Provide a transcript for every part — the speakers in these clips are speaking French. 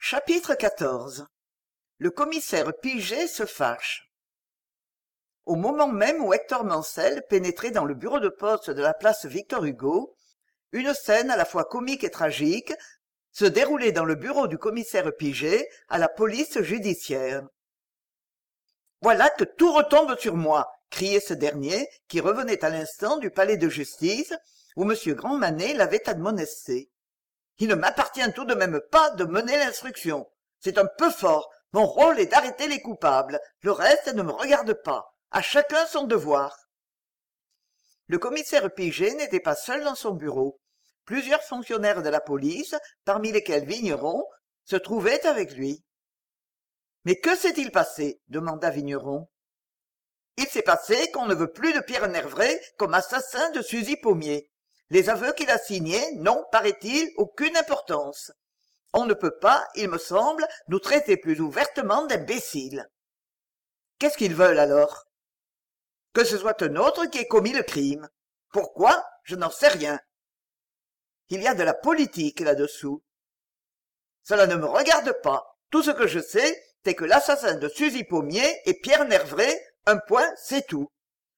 Chapitre XIV. Le commissaire Piget se fâche. Au moment même où Hector Mancel pénétrait dans le bureau de poste de la place Victor-Hugo, une scène à la fois comique et tragique se déroulait dans le bureau du commissaire Piget à la police judiciaire. « Voilà que tout retombe sur moi !» criait ce dernier, qui revenait à l'instant du palais de justice, où M. Grandmanet l'avait admonesté. « Il ne m'appartient tout de même pas de mener l'instruction. C'est un peu fort. Mon rôle est d'arrêter les coupables. Le reste ne me regarde pas. À chacun son devoir. » Le commissaire Piget n'était pas seul dans son bureau. Plusieurs fonctionnaires de la police, parmi lesquels Vigneron, se trouvaient avec lui. « Mais que s'est-il passé ?» demanda Vigneron. « Il s'est passé qu'on ne veut plus de Pierre Nervret comme assassin de Suzy Pommier. Les aveux qu'il a signés n'ont, paraît-il, aucune importance. On ne peut pas, il me semble, nous traiter plus ouvertement d'imbéciles. Qu'est-ce qu'ils veulent alors? Que ce soit un autre qui ait commis le crime. Pourquoi? Je n'en sais rien. Il y a de la politique là-dessous. Cela ne me regarde pas. Tout ce que je sais, c'est que l'assassin de Suzy Pommier est Pierre Nervret, un point, c'est tout. »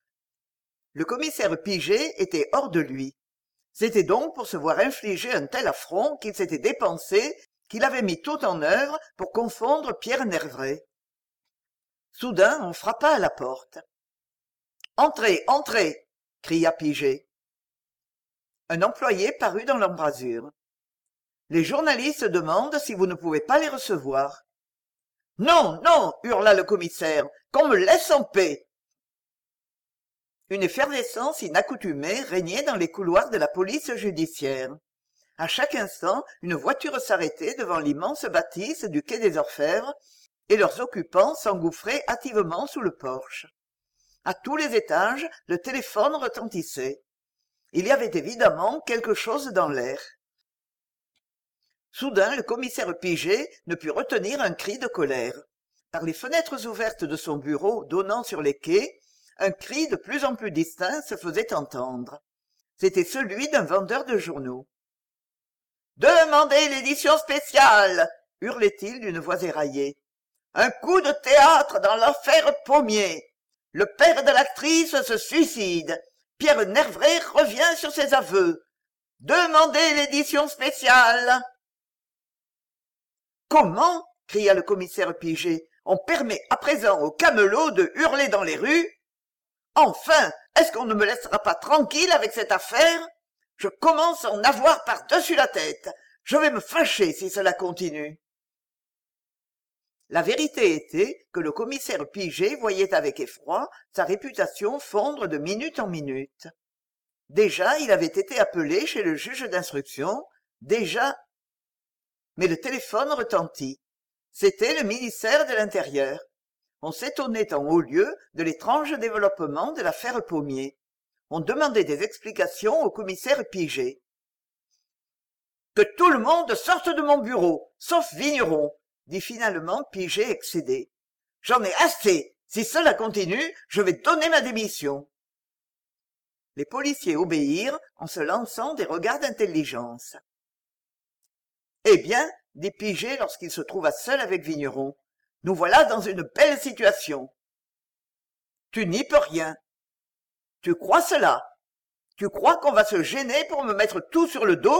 Le commissaire Piget était hors de lui. C'était donc pour se voir infliger un tel affront qu'il s'était dépensé, qu'il avait mis tout en œuvre pour confondre Pierre Nervret. Soudain, on frappa à la porte. « Entrez, entrez !» cria Piget. Un employé parut dans l'embrasure. « Les journalistes demandent si vous ne pouvez pas les recevoir. »« Non, non !» hurla le commissaire. « Qu'on me laisse en paix !» Une effervescence inaccoutumée régnait dans les couloirs de la police judiciaire. À chaque instant, une voiture s'arrêtait devant l'immense bâtisse du quai des Orfèvres, et leurs occupants s'engouffraient hâtivement sous le porche. À tous les étages, le téléphone retentissait. Il y avait évidemment quelque chose dans l'air. Soudain, le commissaire Piget ne put retenir un cri de colère. Par les fenêtres ouvertes de son bureau donnant sur les quais, un cri de plus en plus distinct se faisait entendre. C'était celui d'un vendeur de journaux. « Demandez l'édition spéciale !» hurlait-il d'une voix éraillée. « Un coup de théâtre dans l'affaire Pommier. Le père de l'actrice se suicide. Pierre Nervret revient sur ses aveux. Demandez l'édition spéciale !» « Comment ?» cria le commissaire Piget. « On permet à présent aux camelots de hurler dans les rues ? Enfin, est-ce qu'on ne me laissera pas tranquille avec cette affaire ? Je commence à en avoir par-dessus la tête. Je vais me fâcher si cela continue. » La vérité était que le commissaire Piget voyait avec effroi sa réputation fondre de minute en minute. Déjà, il avait été appelé chez le juge d'instruction, déjà... Mais le téléphone retentit. C'était le ministère de l'Intérieur. On s'étonnait en haut lieu de l'étrange développement de l'affaire Pommier. On demandait des explications au commissaire Piget. « Que tout le monde sorte de mon bureau, sauf Vigneron !» dit finalement Piget excédé. « J'en ai assez. Si cela continue, je vais donner ma démission. » Les policiers obéirent en se lançant des regards d'intelligence. « Eh bien, » dit Piget lorsqu'il se trouva seul avec Vigneron, « nous voilà dans une belle situation. »« Tu n'y peux rien. »« Tu crois cela? Tu crois qu'on va se gêner pour me mettre tout sur le dos ? »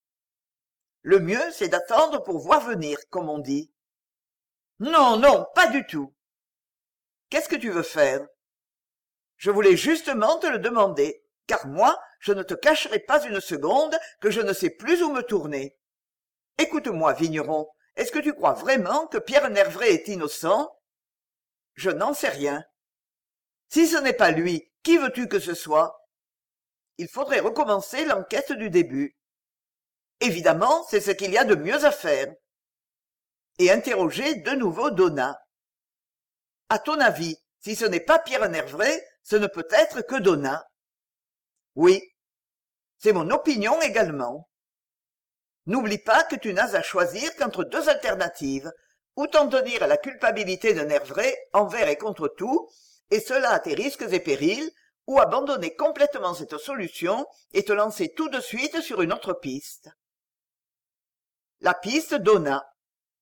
Le mieux, c'est d'attendre pour voir venir, comme on dit. « Non, non, pas du tout. »« Qu'est-ce que tu veux faire ? » « Je voulais justement te le demander, car moi, je ne te cacherai pas une seconde que je ne sais plus où me tourner. Écoute-moi, Vigneron, est-ce que tu crois vraiment que Pierre Nervret est innocent ? Je n'en sais rien. Si ce n'est pas lui, qui veux-tu que ce soit ? Il faudrait recommencer l'enquête du début. Évidemment, c'est ce qu'il y a de mieux à faire. Et interroger de nouveau Donat. À ton avis, si ce n'est pas Pierre Nervret, ce ne peut être que Donat. Oui, c'est mon opinion également. N'oublie pas que tu n'as à choisir qu'entre deux alternatives, ou t'en tenir à la culpabilité de Nervret envers et contre tout, et cela à tes risques et périls, ou abandonner complètement cette solution et te lancer tout de suite sur une autre piste. La piste Donat.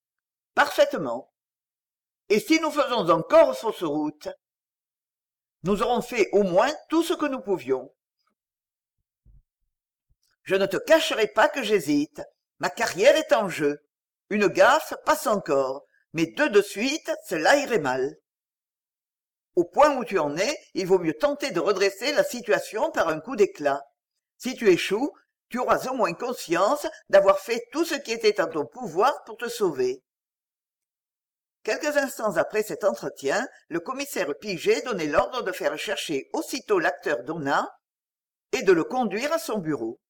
Parfaitement. Et si nous faisons encore fausse route? Nous aurons fait au moins tout ce que nous pouvions. Je ne te cacherai pas que j'hésite. Ma carrière est en jeu. Une gaffe passe encore, mais deux de suite, cela irait mal. Au point où tu en es, il vaut mieux tenter de redresser la situation par un coup d'éclat. Si tu échoues, tu auras au moins conscience d'avoir fait tout ce qui était en ton pouvoir pour te sauver. Quelques instants après cet entretien, le commissaire Piget donnait l'ordre de faire chercher aussitôt l'acteur Donat et de le conduire à son bureau.